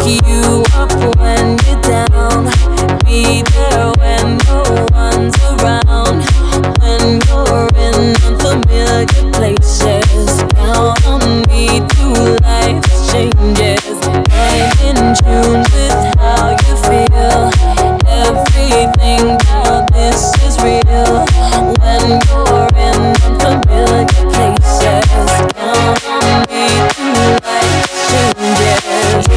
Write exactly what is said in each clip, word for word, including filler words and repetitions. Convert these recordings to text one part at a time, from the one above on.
you up when you're down. Be there when no one's around. When you're in unfamiliar places, count on me through life's changes. I'm in tune with how you feel. Everything about this is real. When you're in unfamiliar places, count on me through life's changes.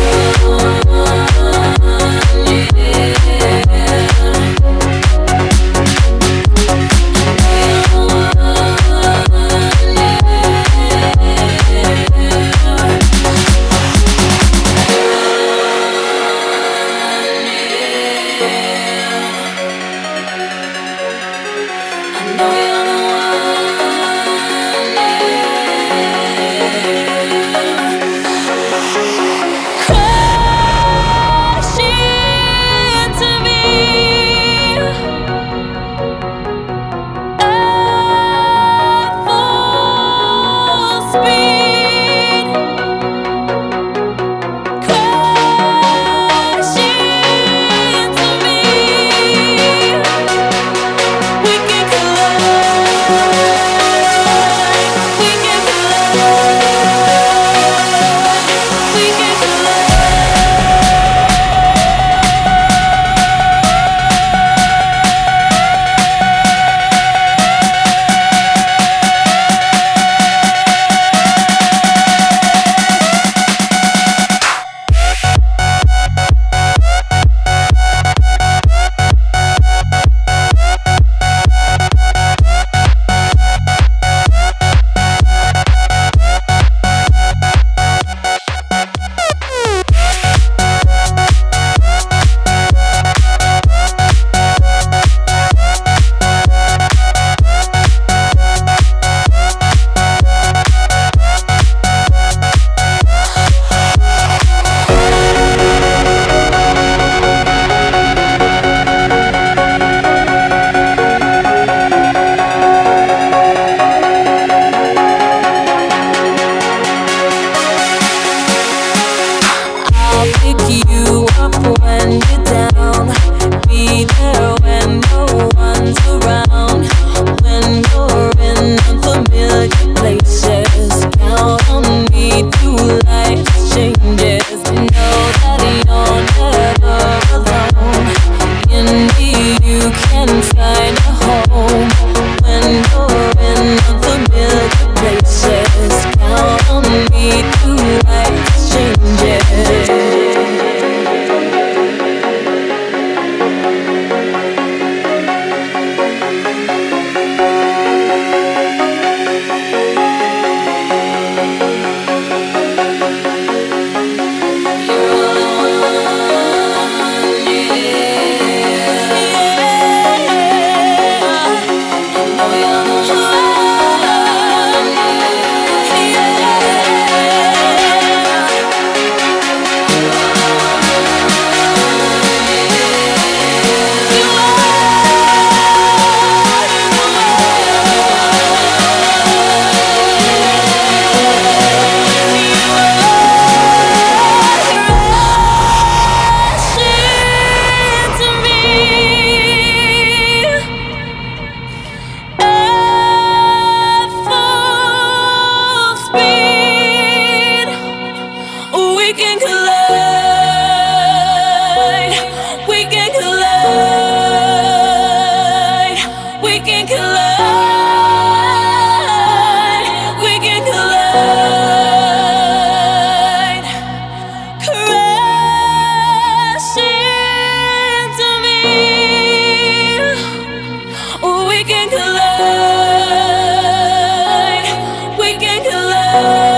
You up when you're down. Be there when no one's around. When you're in unfamiliar places, count on me through life's changes. Know that you're never alone. In me you can find a home. When you're in unfamiliar places, count on me through life's changes. We can collide, we can collide, we can collide, we can collide. Crash into me. We can collide, we can collide.